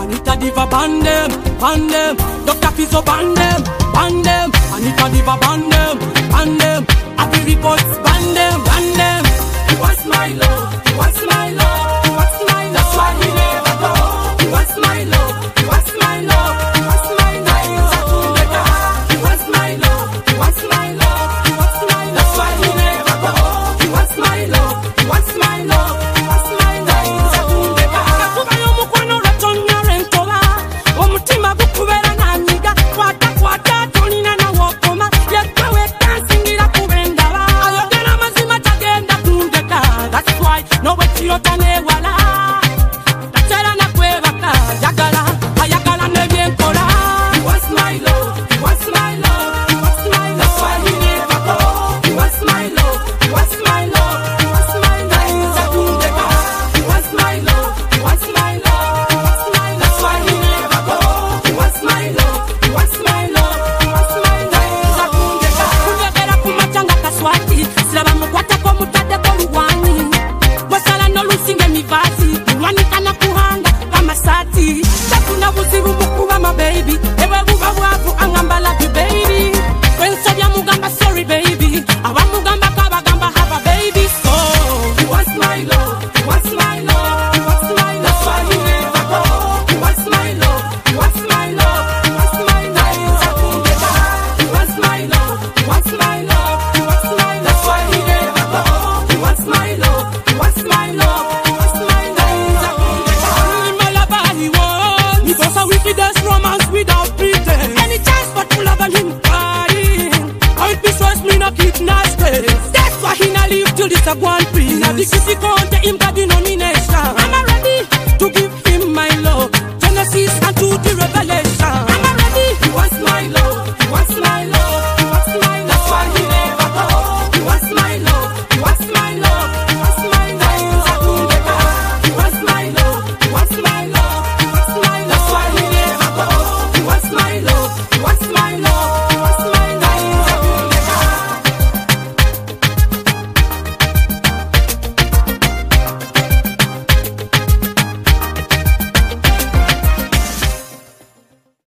Anita Diva ban them. Dr. Fizzo ban them. Anita Diva ban them. Happy reports ban them. He wants my love. He wants my love. He wants my love. That's why he never go. He wants my love. He wants my love. He wants my love. He wants my love. He wants my love. He wants my love. That's why he never go. He wants my love. He wants my love. He wants my love. Kuba yomukwano ratonnya rentola. Omutima gukubera nanyiga. Kwata tonina na wokoma. Yekwewe kansingira kubendaba. Ayogera mazima tagenda kundeka. That's why no wekirota newala. Tatera na kwebaka. Ayagala nebyenkola. He wants my love. He wants my love. He wants my love. That's why he never go. He wants my love. He wants my love. He wants my love. He wants my love. He wants my love. He wants my love. That's why he never go. He wants my love. He wants my love. He wants my love. Kunyegera kumachanga kaswati. Silaba mukwata ko mutade ko luwani. Wasala no lusinge mivazi. Luwani kana kuhanga kama sati. Takuna buzibu mukuba my baby. Ewe buba bwavu angamba love you baby. When sabya mugamba sorry baby. Aba mugamba kabagamba have a baby. So he wants my love. He wants my love. He wants my love. That's why he never go. He wants my love. He wants my love. He wants my love. He wants my love. He wants my love. He wants my love. That's why he never go. He wants my love. He wants my love. He wants my love. Only my lover he wants. He goes away with this romance without pretend. Any chance but to love and him crying. How it be so me no keep nasty. That's why he not live till this a one free. Now the kissy count him got no